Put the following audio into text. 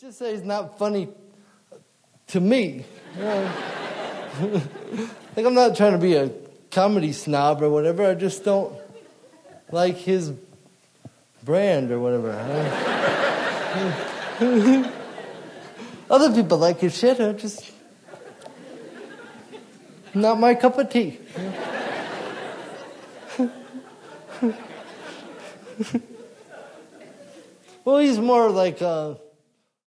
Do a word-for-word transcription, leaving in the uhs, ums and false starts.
just say he's not funny to me. You know? Like, I'm not trying to be a comedy snob or whatever. I just don't like his brand or whatever. Other people like his shit. I just not my cup of tea. Well, he's more like uh,